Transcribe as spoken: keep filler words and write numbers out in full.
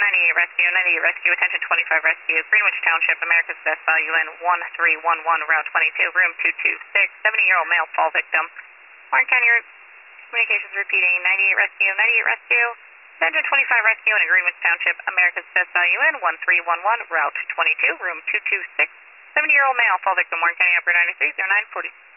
ninety-eight Rescue, ninety-eight Rescue, attention twenty-five Rescue, Greenwich Township, America's Best Value Inn, one three one one, Route twenty-two, room two two six, seventy-year-old male fall victim. Warren County Communications repeating, ninety-eight Rescue, ninety-eight Rescue, attention twenty-five Rescue in Greenwich Township, America's Best Value Inn, one three one one, Route twenty-two, room two two six, seventy-year-old male fall victim, Warren County Operator ninety-three, zero nine forty.